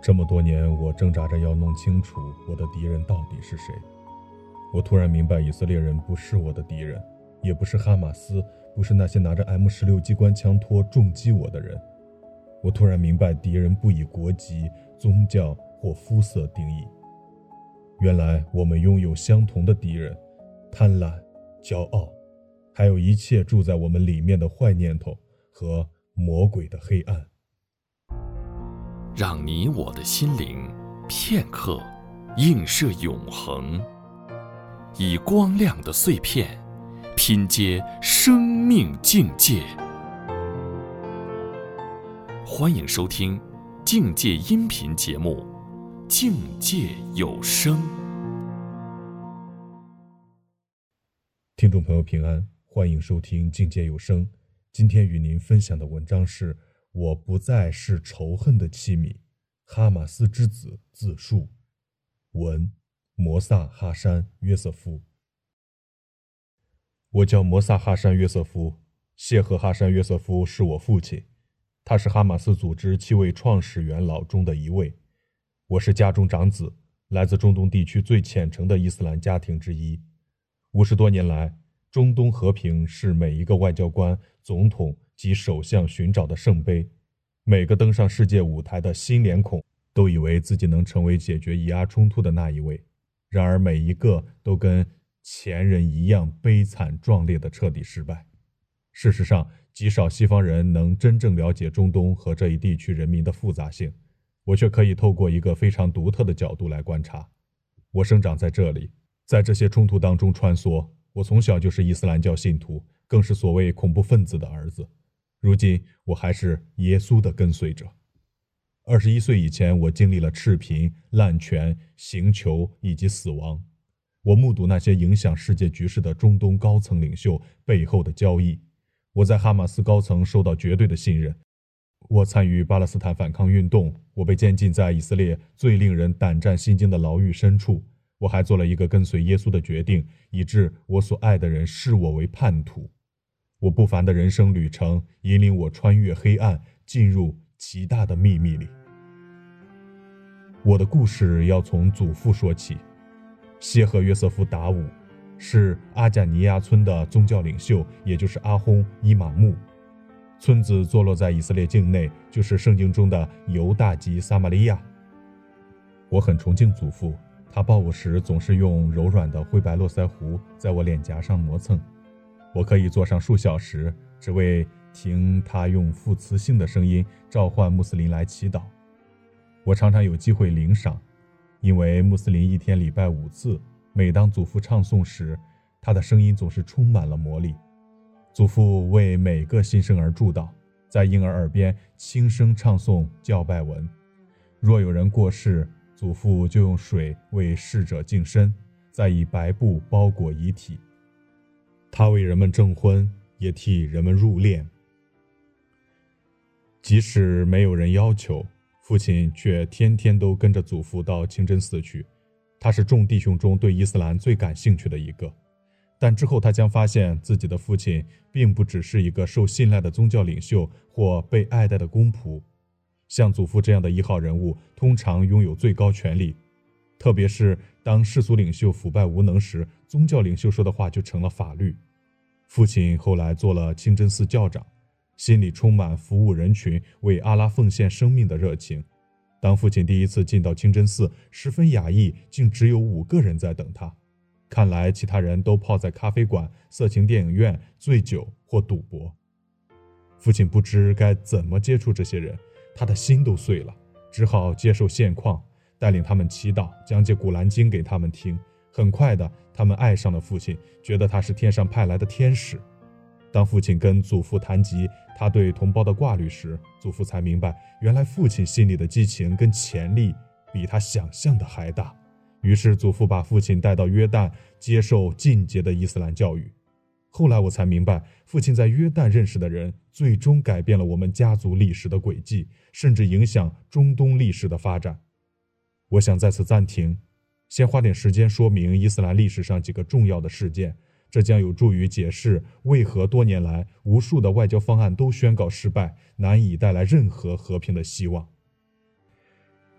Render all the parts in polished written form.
这么多年，我挣扎着要弄清楚我的敌人到底是谁。我突然明白，以色列人不是我的敌人，也不是哈马斯，不是那些拿着 M16 机关枪托重击我的人。我突然明白，敌人不以国籍、宗教或肤色定义。原来我们拥有相同的敌人：贪婪、骄傲，还有一切住在我们里面的坏念头和魔鬼的黑暗。 让你我的心灵片刻映射永恒，以光亮的碎片拼接生命境界。欢迎收听境界音频节目《境界有声》。 听众朋友平安，欢迎收听境界有声。今天与您分享的文章是：我不再是仇恨的器皿。哈马斯之子自述，文摩萨哈山约瑟夫。我叫摩萨哈山约瑟夫，谢赫哈山约瑟夫是我父亲，他是哈马斯组织7位创始元老中的一位。我是家中长子，来自中东地区最虔诚的伊斯兰家庭之一。50多年来，中东和平是每一个外交官、总统及首相寻找的圣杯。每个登上世界舞台的新脸孔都以为自己能成为解决以阿冲突的那一位，然而每一个都跟前人一样悲惨壮烈的彻底失败。事实上，极少西方人能真正了解中东和这一地区人民的复杂性，我却可以透过一个非常独特的角度来观察。我生长在这里，在这些冲突当中穿梭，我从小就是伊斯兰教信徒，更是所谓恐怖分子的儿子。如今我还是耶稣的跟随者。21岁以前，我经历了赤贫、滥权、刑求以及死亡。我目睹那些影响世界局势的中东高层领袖背后的交易。我在哈马斯高层受到绝对的信任。我参与巴勒斯坦反抗运动，我被监禁在以色列最令人胆战心惊的牢狱深处。我还做了一个跟随耶稣的决定，以致我所爱的人视我为叛徒。我不凡的人生旅程引领我穿越黑暗，进入极大的秘密里。我的故事要从祖父说起。谢赫约瑟夫达武是阿贾尼亚村的宗教领袖，也就是阿訇伊玛目。村子坐落在以色列境内，就是圣经中的犹大及撒玛利亚。我很崇敬祖父，他抱我时总是用柔软的灰白络腮胡在我脸颊上磨蹭。我可以坐上数小时，只为听他用副词性的声音召唤穆斯林来祈祷。我常常有机会领赏，因为穆斯林一天礼拜5次，每当祖父唱诵时，他的声音总是充满了魔力。祖父为每个新生儿祝祷，在婴儿耳边轻声唱诵教拜文。若有人过世，祖父就用水为逝者净身，再以白布包裹遗体。他为人们证婚，也替人们入殓。即使没有人要求，父亲却天天都跟着祖父到清真寺去。他是众弟兄中对伊斯兰最感兴趣的一个。但之后他将发现自己的父亲并不只是一个受信赖的宗教领袖或被爱戴的公仆。像祖父这样的1号人物通常拥有最高权力，特别是当世俗领袖腐败无能时，宗教领袖说的话就成了法律。父亲后来做了清真寺教长，心里充满服务人群、为阿拉奉献生命的热情。当父亲第一次进到清真寺，十分讶异，竟只有5个人在等他。看来其他人都泡在咖啡馆、色情电影院、醉酒或赌博。父亲不知该怎么接触这些人，他的心都碎了，只好接受现况，带领他们祈祷，讲解古兰经给他们听。很快的，他们爱上了父亲，觉得他是天上派来的天使。当父亲跟祖父谈及他对同胞的挂虑时，祖父才明白，原来父亲心里的激情跟潜力比他想象的还大。于是祖父把父亲带到约旦，接受进阶的伊斯兰教育。后来我才明白，父亲在约旦认识的人，最终改变了我们家族历史的轨迹，甚至影响中东历史的发展。我想在此暂停，先花点时间说明伊斯兰历史上几个重要的事件，这将有助于解释为何多年来无数的外交方案都宣告失败，难以带来任何和平的希望。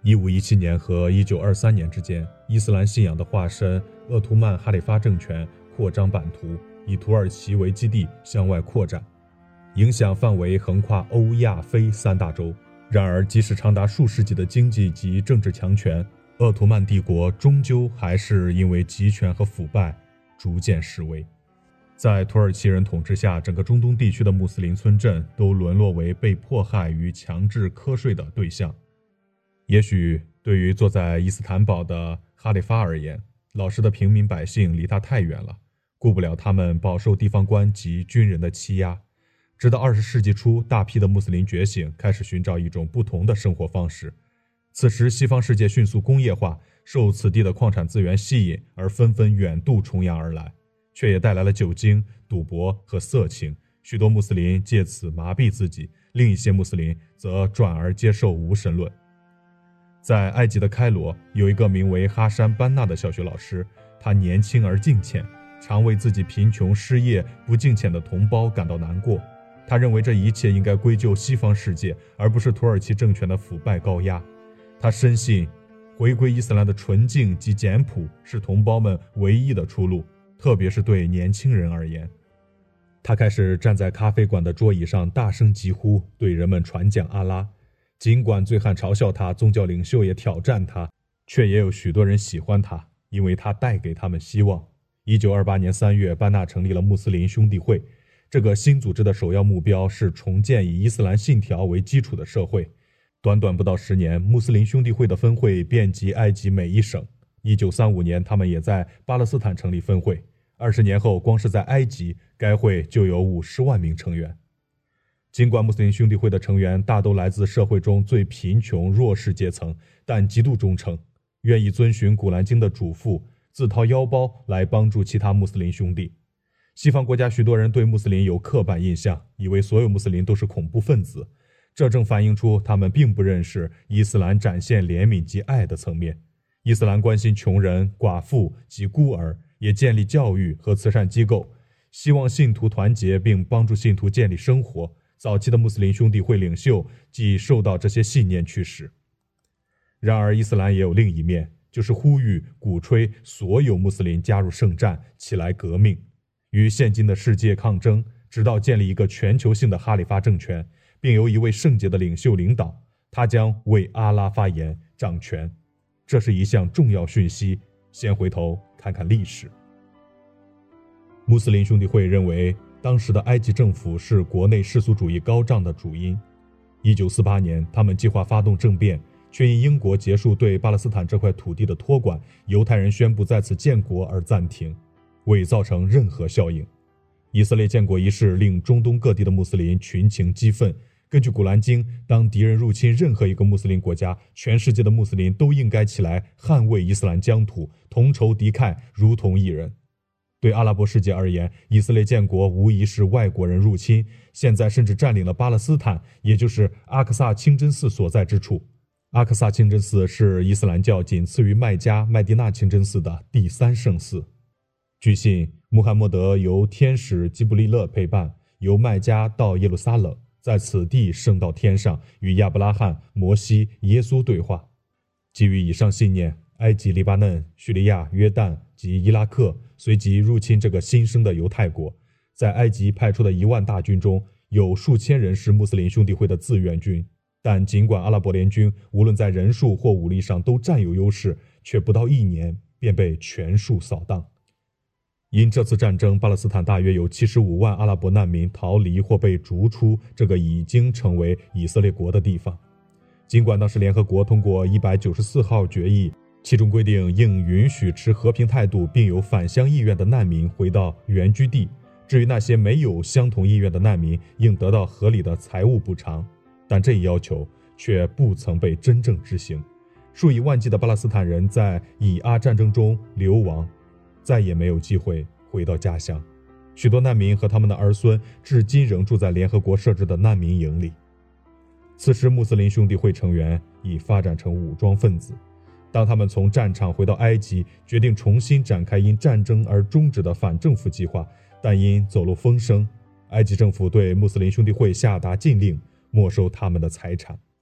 1517年和1923年之间，伊斯兰信仰的化身鄂图曼哈里发政权扩张版图，以土耳其为基地向外扩展，影响范围横跨欧亚非三大洲。然而，即使长达数世纪的经济及政治强权，鄂图曼帝国终究还是因为集权和腐败逐渐式微。在土耳其人统治下，整个中东地区的穆斯林村镇都沦落为被迫害与强制瞌睡的对象。也许对于坐在伊斯坦堡的哈里发而言，老实的平民百姓离他太远了，顾不了他们饱受地方官及军人的欺压。直到20世纪初，大批的穆斯林觉醒，开始寻找一种不同的生活方式。此时西方世界迅速工业化，受此地的矿产资源吸引，而纷纷远渡重洋而来，却也带来了酒精、赌博和色情。许多穆斯林借此麻痹自己，另一些穆斯林则转而接受无神论。在埃及的开罗，有一个名为哈山班纳的小学老师，他年轻而敬虔，常为自己贫穷、失业、不敬虔的同胞感到难过。他认为这一切应该归咎西方世界，而不是土耳其政权的腐败高压。他深信回归伊斯兰的纯净及简朴是同胞们唯一的出路，特别是对年轻人而言。他开始站在咖啡馆的桌椅上大声疾呼，对人们传讲阿拉。尽管醉汉嘲笑他，宗教领袖也挑战他，却也有许多人喜欢他，因为他带给他们希望。1928年3月，班纳成立了穆斯林兄弟会。这个新组织的首要目标是重建以伊斯兰信条为基础的社会。短短不到10年，穆斯林兄弟会的分会遍及埃及每一省。1935年，他们也在巴勒斯坦成立分会。20年后，光是在埃及，该会就有50万名成员。尽管穆斯林兄弟会的成员大都来自社会中最贫穷弱势阶层，但极度忠诚，愿意遵循古兰经的嘱咐，自掏腰包来帮助其他穆斯林兄弟。西方国家许多人对穆斯林有刻板印象，以为所有穆斯林都是恐怖分子，这正反映出他们并不认识伊斯兰展现怜悯及爱的层面。伊斯兰关心穷人、寡妇及孤儿，也建立教育和慈善机构，希望信徒团结并帮助信徒建立生活。早期的穆斯林兄弟会领袖即受到这些信念驱使。然而伊斯兰也有另一面，就是呼吁鼓吹所有穆斯林加入圣战，起来革命，与现今的世界抗争，直到建立一个全球性的哈里发政权，并由一位圣洁的领袖领导，他将为阿拉发言掌权。这是一项重要讯息。先回头看看历史。穆斯林兄弟会认为当时的埃及政府是国内世俗主义高涨的主因。1948年，他们计划发动政变，却因英国结束对巴勒斯坦这块土地的托管，犹太人宣布在此建国而暂停，未造成任何效应。以色列建国一事令中东各地的穆斯林群情激愤。根据古兰经，当敌人入侵任何一个穆斯林国家，全世界的穆斯林都应该起来捍卫伊斯兰疆土，同仇敌忾，如同一人。对阿拉伯世界而言，以色列建国无疑是外国人入侵，现在甚至占领了巴勒斯坦，也就是阿克萨清真寺所在之处。阿克萨清真寺是伊斯兰教仅次于麦加、麦地那清真寺的第3圣寺。据信，穆罕默德由天使吉卜利勒陪伴，由麦加到耶路撒冷，在此地升到天上，与亚伯拉罕、摩西、耶稣对话。基于以上信念，埃及、黎巴嫩、叙利亚、约旦及伊拉克随即入侵这个新生的犹太国。在埃及派出的1万大军中，有数千人是穆斯林兄弟会的自愿军，但尽管阿拉伯联军无论在人数或武力上都占有优势，却不到1年便被全数扫荡。因这次战争，巴勒斯坦大约有75万阿拉伯难民逃离或被逐出这个已经成为以色列国的地方。尽管当时联合国通过194号决议，其中规定应允许持和平态度并有返乡意愿的难民回到原居地，至于那些没有相同意愿的难民，应得到合理的财务补偿，但这一要求却不曾被真正执行。数以万计的巴勒斯坦人在以阿战争中流亡，再也没有机会回到家乡。许多难民和他们的儿孙至今仍住在联合国设置的难民营里。此时穆斯林兄弟会成员已发展成武装分子。当他们从战场回到埃及，决定重新展开因战争而终止的反政府计划，但因走漏风声，埃及政府对穆斯林兄弟会下达禁令，没收他们的财产。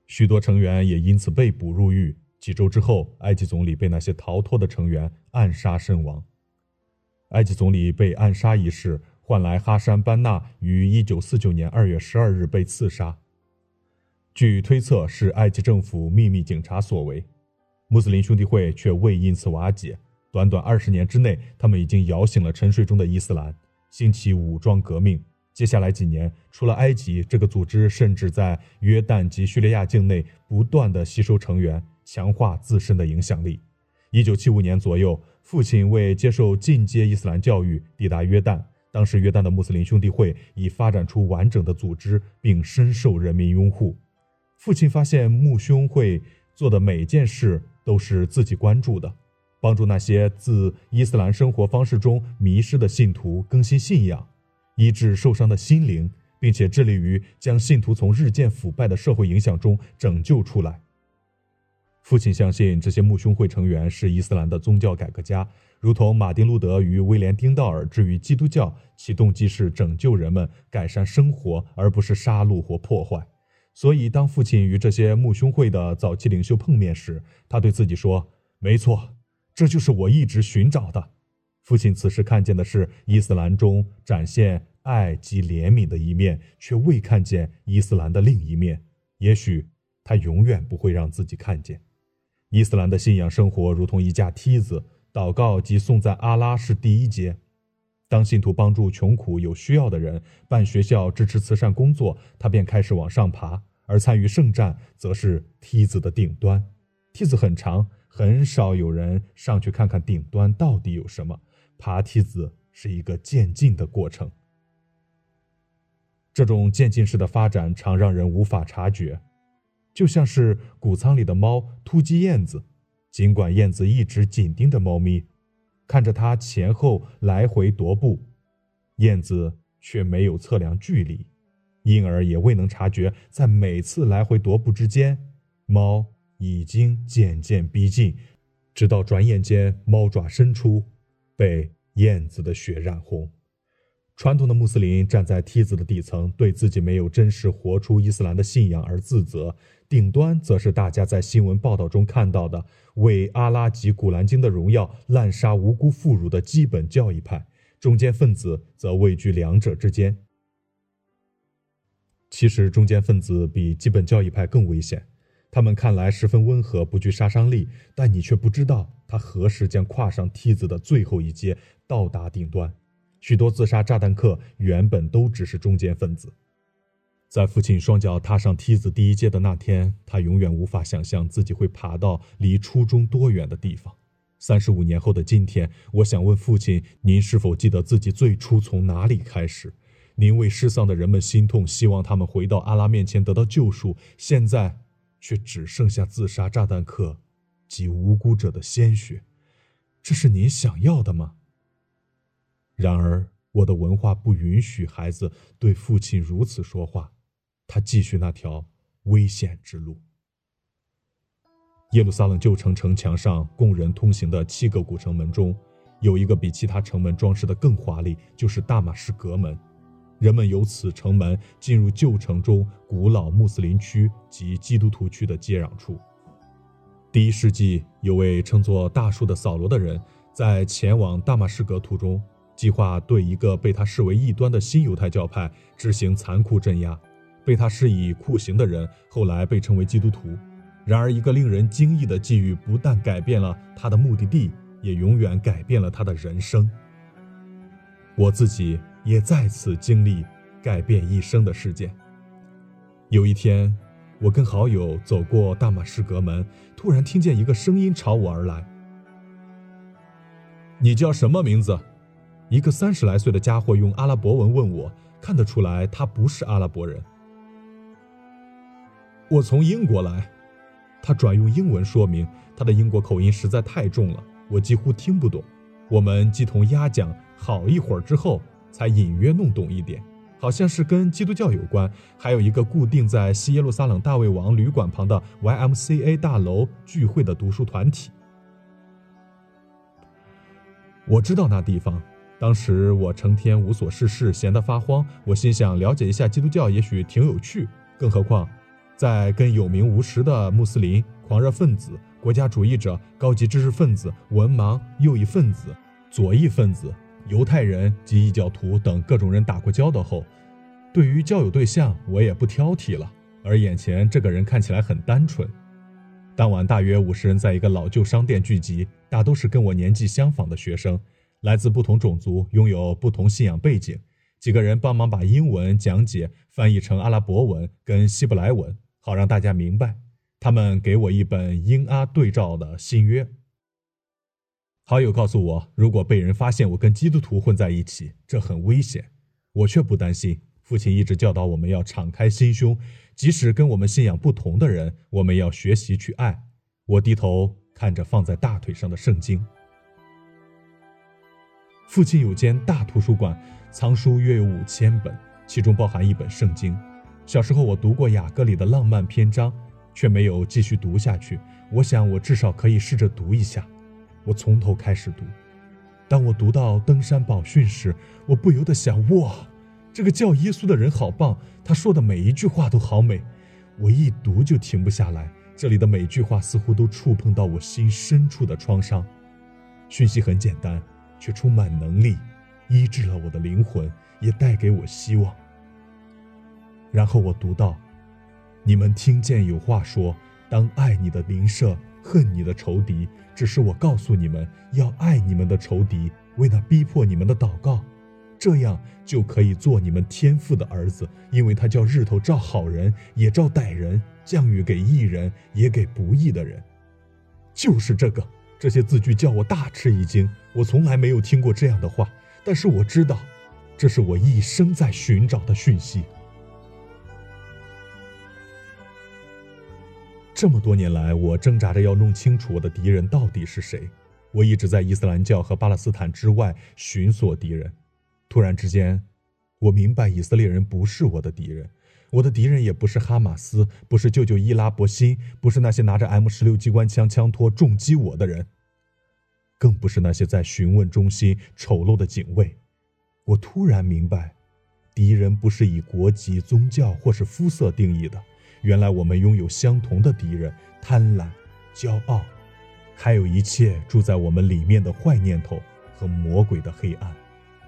许多成员也因此被捕入狱。几周之后，埃及总理被那些逃脱的成员暗杀身亡。埃及总理被暗杀一事换来哈山班纳于1949年2月12日被刺杀。据推测是埃及政府秘密警察所为，穆斯林兄弟会却未因此瓦解。短短20年之内，他们已经摇醒了沉睡中的伊斯兰，兴起武装革命。接下来几年，除了埃及，这个组织甚至在约旦及叙利亚境内不断地吸收成员，强化自身的影响力。1975年左右，父亲为接受进阶伊斯兰教育抵达约旦，当时约旦的穆斯林兄弟会已发展出完整的组织，并深受人民拥护。父亲发现穆兄会做的每件事都是自己关注的，帮助那些自伊斯兰生活方式中迷失的信徒更新信仰，医治受伤的心灵，并且致力于将信徒从日渐腐败的社会影响中拯救出来。父亲相信这些穆兄会成员是伊斯兰的宗教改革家，如同马丁·路德与威廉·丁道尔之于基督教，其动机是拯救人们，改善生活，而不是杀戮或破坏。所以当父亲与这些穆兄会的早期领袖碰面时，他对自己说，没错，这就是我一直寻找的。父亲此时看见的是伊斯兰中展现爱及怜悯的一面，却未看见伊斯兰的另一面，也许他永远不会让自己看见。伊斯兰的信仰生活如同一架梯子，祷告及颂赞阿拉是第一阶。当信徒帮助穷苦有需要的人，办学校，支持慈善工作，他便开始往上爬，而参与圣战则是梯子的顶端。梯子很长，很少有人上去看看顶端到底有什么。爬梯子是一个渐进的过程，这种渐进式的发展常让人无法察觉，就像是谷仓里的猫突击燕子，尽管燕子一直紧盯着猫咪，看着它前后来回踱步，燕子却没有测量距离，因而也未能察觉在每次来回踱步之间，猫已经渐渐逼近，直到转眼间猫爪伸出，被燕子的血染红。传统的穆斯林站在梯子的底层，对自己没有真实活出伊斯兰的信仰而自责，顶端则是大家在新闻报道中看到的为阿拉及古兰经的荣耀滥杀无辜妇孺的基本教义派，中间分子则位居两者之间。其实中间分子比基本教义派更危险，他们看来十分温和，不具杀伤力，但你却不知道他何时将跨上梯子的最后一阶，到达顶端。许多自杀炸弹客原本都只是中间分子。在父亲双脚踏上梯子第一阶的那天，他永远无法想象自己会爬到离初中多远的地方。35年后的今天，我想问父亲，您是否记得自己最初从哪里开始？您为失丧的人们心痛，希望他们回到阿拉面前得到救赎，现在却只剩下自杀炸弹客及无辜者的鲜血，这是您想要的吗？然而，我的文化不允许孩子对父亲如此说话，他继续那条危险之路。耶路撒冷旧城城墙上供人通行的7个古城门中，有一个比其他城门装饰的更华丽，就是大马士革门。人们由此城门进入旧城中古老穆斯林区及基督徒区的接壤处。第1世纪，有位称作大树的扫罗的人，在前往大马士革途中，计划对一个被他视为异端的新犹太教派执行残酷镇压。被他施以酷刑的人后来被称为基督徒。然而，一个令人惊异的际遇不但改变了他的目的地，也永远改变了他的人生。我自己也再次经历改变一生的事件。有一天，我跟好友走过大马士革门，突然听见一个声音朝我而来：“你叫什么名字？”一个30来岁的家伙用阿拉伯文问我，看得出来他不是阿拉伯人。我从英国来，他转用英文说明，他的英国口音实在太重了，我几乎听不懂。我们鸡同鸭讲好一会儿之后，才隐约弄懂一点，好像是跟基督教有关，还有一个固定在西耶路撒冷大卫王旅馆旁的 YMCA 大楼聚会的读书团体。我知道那地方，当时我成天无所事事，闲得发慌，我心想了解一下基督教也许挺有趣，更何况在跟有名无实的穆斯林、狂热分子、国家主义者、高级知识分子、文盲、右翼分子、左翼分子、犹太人及异教徒等各种人打过交道后，对于交友对象我也不挑剔了，而眼前这个人看起来很单纯。当晚大约50人在一个老旧商店聚集，大都是跟我年纪相仿的学生，来自不同种族，拥有不同信仰背景。几个人帮忙把英文讲解翻译成阿拉伯文跟希伯来文，好让大家明白。他们给我一本英阿对照的新约。好友告诉我，如果被人发现我跟基督徒混在一起，这很危险。我却不担心，父亲一直教导我们要敞开心胸，即使跟我们信仰不同的人，我们要学习去爱。我低头看着放在大腿上的圣经。父亲有间大图书馆，藏书约有5000本，其中包含一本圣经。小时候我读过雅歌里的浪漫篇章，却没有继续读下去。我想我至少可以试着读一下。我从头开始读。当我读到登山宝训时，我不由得想，哇，这个叫耶稣的人好棒，他说的每一句话都好美。我一读就停不下来，这里的每句话似乎都触碰到我心深处的创伤。讯息很简单，却充满能力，医治了我的灵魂，也带给我希望。然后我读到，你们听见有话说，当爱你的邻舍，恨你的仇敌，只是我告诉你们，要爱你们的仇敌，为那逼迫你们的祷告，这样就可以做你们天父的儿子，因为他叫日头照好人也照歹人，降雨给义人也给不义的人。就是这些字句叫我大吃一惊，我从来没有听过这样的话，但是我知道，这是我一生在寻找的讯息。这么多年来，我挣扎着要弄清楚我的敌人到底是谁。我一直在伊斯兰教和巴勒斯坦之外寻索敌人。突然之间，我明白以色列人不是我的敌人，我的敌人也不是哈马斯，不是舅舅伊拉伯辛，不是那些拿着 M16 机关枪枪托重击我的人，更不是那些在询问中心丑陋的警卫。我突然明白，敌人不是以国籍、宗教或是肤色定义的。原来我们拥有相同的敌人，贪婪、骄傲，还有一切住在我们里面的坏念头和魔鬼的黑暗。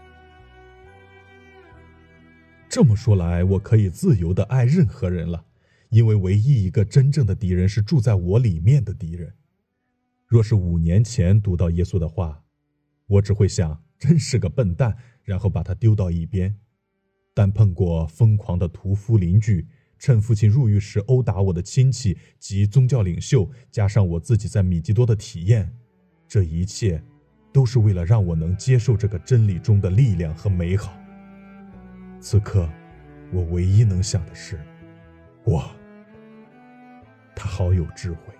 这么说来，我可以自由地爱任何人了，因为唯一一个真正的敌人是住在我里面的敌人。若是5年前读到耶稣的话，我只会想真是个笨蛋，然后把他丢到一边。但碰过疯狂的屠夫邻居，趁父亲入狱时殴打我的亲戚及宗教领袖，加上我自己在米基多的体验，这一切都是为了让我能接受这个真理中的力量和美好。此刻我唯一能想的是，哇，他好有智慧。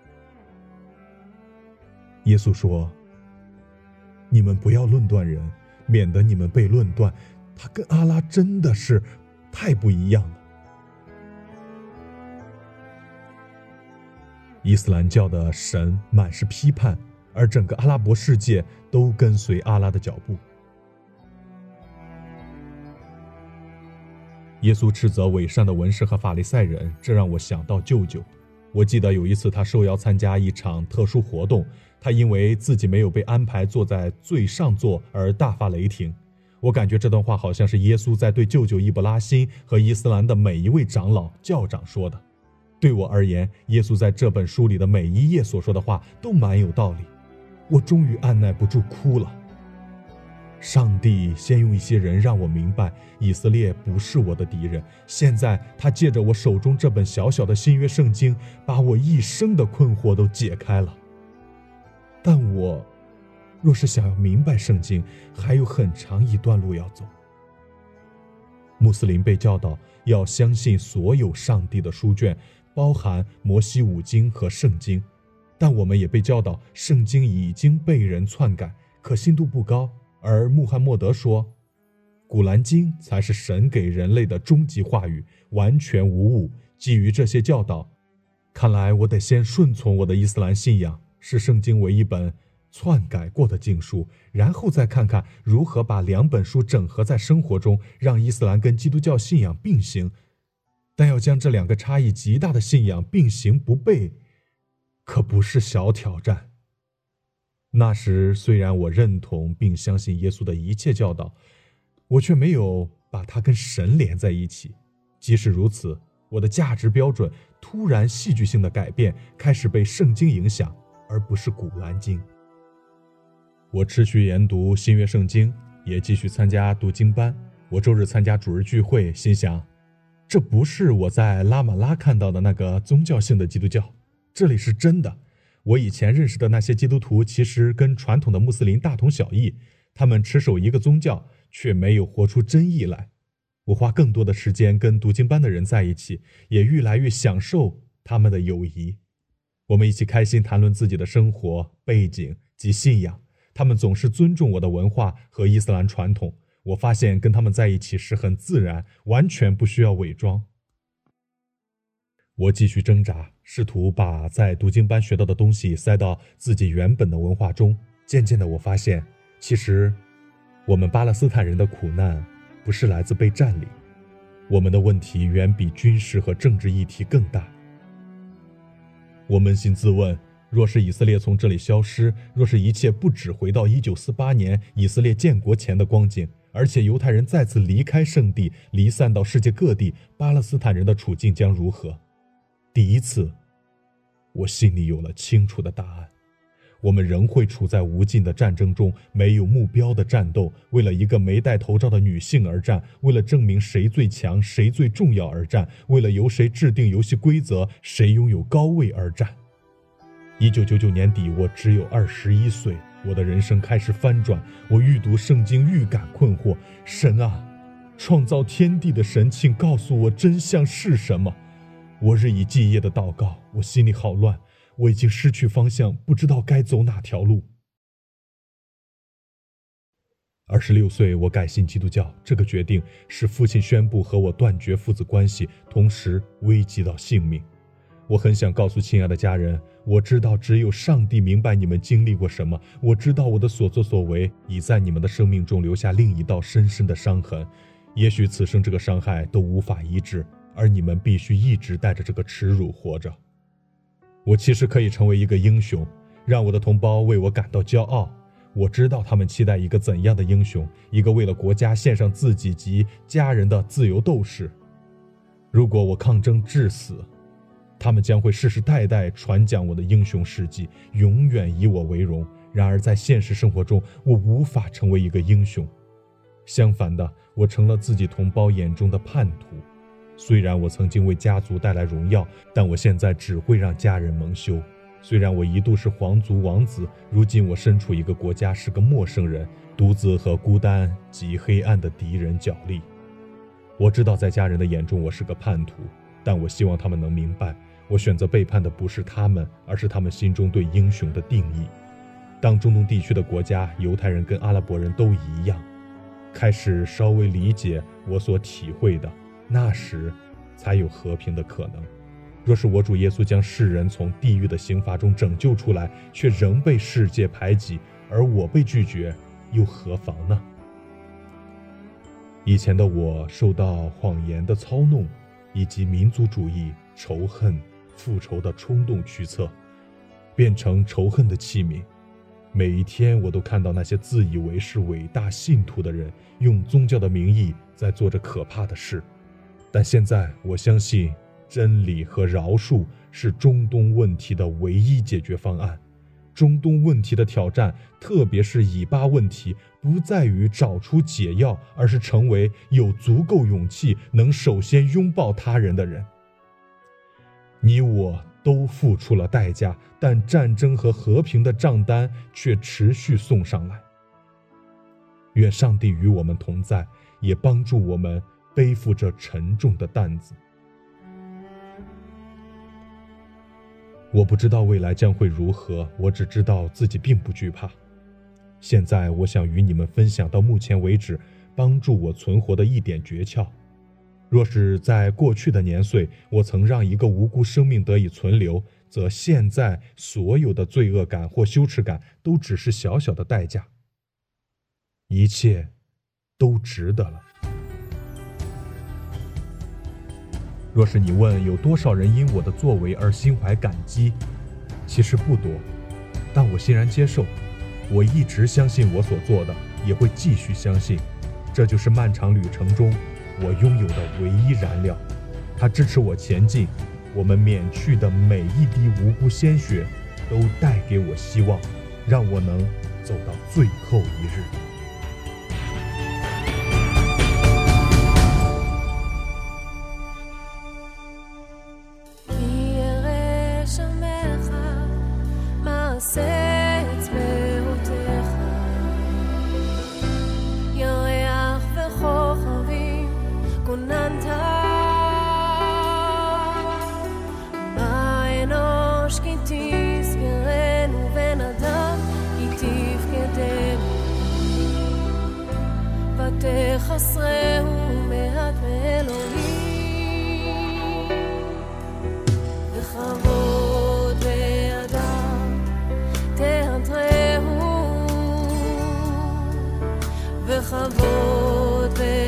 耶稣说，你们不要论断人，免得你们被论断，他跟阿拉真的是太不一样了。伊斯兰教的神满是批判，而整个阿拉伯世界都跟随阿拉的脚步。耶稣斥责伪善的文士和法利赛人，这让我想到舅舅。我记得有一次他受邀参加一场特殊活动，他因为自己没有被安排坐在最上座而大发雷霆。我感觉这段话好像是耶稣在对舅舅易卜拉欣和伊斯兰的每一位长老、教长说的。对我而言，耶稣在这本书里的每一页所说的话都蛮有道理。我终于按耐不住哭了。上帝先用一些人让我明白，以色列不是我的敌人。现在他借着我手中这本小小的新约圣经，把我一生的困惑都解开了。但我若是想要明白圣经，还有很长一段路要走。穆斯林被教导要相信所有上帝的书卷，包含摩西5经和圣经，但我们也被教导圣经已经被人篡改，可信度不高。而穆罕默德说，古兰经才是神给人类的终极话语，完全无误。基于这些教导，看来我得先顺从我的伊斯兰信仰，视圣经为一本篡改过的经书，然后再看看如何把2本书整合在生活中，让伊斯兰跟基督教信仰并行。 但要将这两个差异极大的信仰并行不悖，可不是小挑战。那时虽然我认同并相信耶稣的一切教导，我却没有把它跟神连在一起。即使如此，我的价值标准突然戏剧性的改变，开始被圣经影响，而不是古兰经。我持续研读新约圣经，也继续参加读经班。我周日参加主日聚会，心想，这不是我在拉玛拉看到的那个宗教性的基督教，这里是真的。我以前认识的那些基督徒其实跟传统的穆斯林大同小异，他们持守一个宗教，却没有活出真意来。我花更多的时间跟读经班的人在一起，也越来越享受他们的友谊。我们一起开心谈论自己的生活、背景及信仰，他们总是尊重我的文化和伊斯兰传统。我发现跟他们在一起时很自然，完全不需要伪装。我继续挣扎，试图把在读经班学到的东西塞到自己原本的文化中。渐渐的，我发现，其实我们巴勒斯坦人的苦难不是来自被占领，我们的问题远比军事和政治议题更大。我扪心自问，若是以色列从这里消失，若是一切不只回到1948年以色列建国前的光景，而且犹太人再次离开圣地，离散到世界各地，巴勒斯坦人的处境将如何？第一次，我心里有了清楚的答案。我们仍会处在无尽的战争中，没有目标的战斗，为了一个没戴头罩的女性而战，为了证明谁最强、谁最重要而战，为了由谁制定游戏规则、谁拥有高位而战。1999年底，我只有21岁，我的人生开始翻转。我阅读圣经，预感困惑：神啊，创造天地的神，请告诉我真相是什么？我日以继夜的祷告，我心里好乱，我已经失去方向，不知道该走哪条路。26岁，我改信基督教，这个决定使父亲宣布和我断绝父子关系，同时危及到性命。我很想告诉亲爱的家人，我知道只有上帝明白你们经历过什么，我知道我的所作所为已在你们的生命中留下另一道深深的伤痕，也许此生这个伤害都无法医治，而你们必须一直带着这个耻辱活着。我其实可以成为一个英雄，让我的同胞为我感到骄傲。我知道他们期待一个怎样的英雄，一个为了国家献上自己及家人的自由斗士。如果我抗争至死，他们将会世世代代传讲我的英雄事迹，永远以我为荣。然而在现实生活中，我无法成为一个英雄。相反的，我成了自己同胞眼中的叛徒。虽然我曾经为家族带来荣耀，但我现在只会让家人蒙羞。虽然我一度是皇族王子，如今我身处一个国家，是个陌生人，独自和孤单及黑暗的敌人角力。我知道在家人的眼中我是个叛徒，但我希望他们能明白，我选择背叛的不是他们，而是他们心中对英雄的定义。当中东地区的国家，犹太人跟阿拉伯人都一样，开始稍微理解我所体会的，那时才有和平的可能。若是我主耶稣将世人从地狱的刑罚中拯救出来，却仍被世界排挤，而我被拒绝，又何妨呢？以前的我受到谎言的操弄，以及民族主义、仇恨、复仇的冲动驱策，变成仇恨的器皿。每一天我都看到那些自以为是伟大信徒的人，用宗教的名义在做着可怕的事。但现在我相信，真理和饶恕是中东问题的唯一解决方案。中东问题的挑战，特别是以巴问题，不在于找出解药，而是成为有足够勇气能首先拥抱他人的人。你我都付出了代价，但战争和和平的账单却持续送上来。愿上帝与我们同在，也帮助我们背负着沉重的担子。我不知道未来将会如何，我只知道自己并不惧怕。现在我想与你们分享到目前为止帮助我存活的一点诀窍。若是在过去的年岁，我曾让一个无辜生命得以存留，则现在所有的罪恶感或羞耻感都只是小小的代价，一切都值得了。 若是你问有多少人因我的作为而心怀感激，其实不多，但我欣然接受。我一直相信我所做的，也会继续相信，这就是漫长旅程中我拥有的唯一燃料。它支持我前进，我们免去的每一滴无辜鲜血都带给我希望，让我能走到最后一日。 תחסרהו מעט מאלוהים וכבוד באדם תעטרהו וכבוד באדם